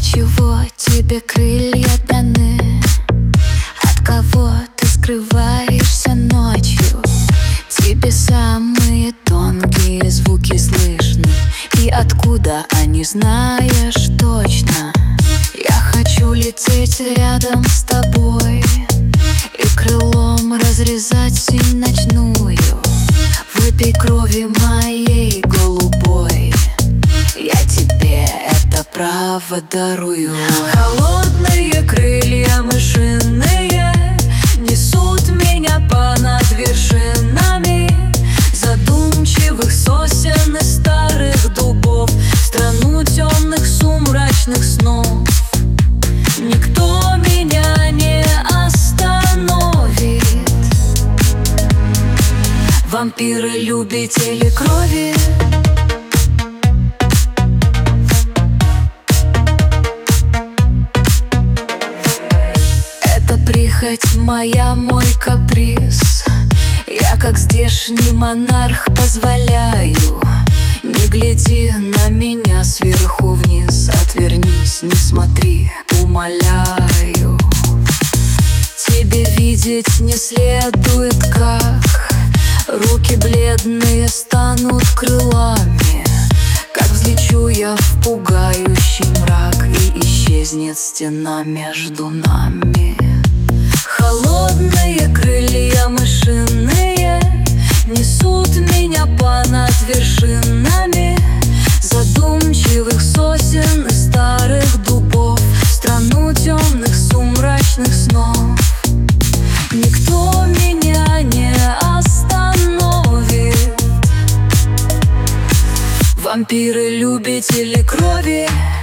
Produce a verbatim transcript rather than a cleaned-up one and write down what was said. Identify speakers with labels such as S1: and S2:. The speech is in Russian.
S1: чего тебе крылья даны? От кого ты скрываешься ночью? Тебе самые тонкие звуки слышны, и откуда они, знаешь точно. Я хочу лететь рядом с тобой и крылом разрезать синь ночную. Выпей крови моей голубой, я тебе это право дарую. Холодные крылья мышиные несут меня понад вершинами задумчивых сосен и старых дубов в страну темных сумрачных снов. Никто меня не остановит. Вампиры, любители крови. Это прихоть моя, мой каприз. Я, как здешний монарх, позволяю. Не гляди на меня сверху вниз, отвернись, не смотри, умоляю. Тебе видеть не следует, как руки бледные станут крылами, как взлечу я в пугающий мрак, и исчезнет стена между нами. Холодные крылья мышиные несут меня понад вершинами задумчивых сосен и старых дубов в страну темных сумрачных снов. Никто меня не остановит. Вампиры, любители крови.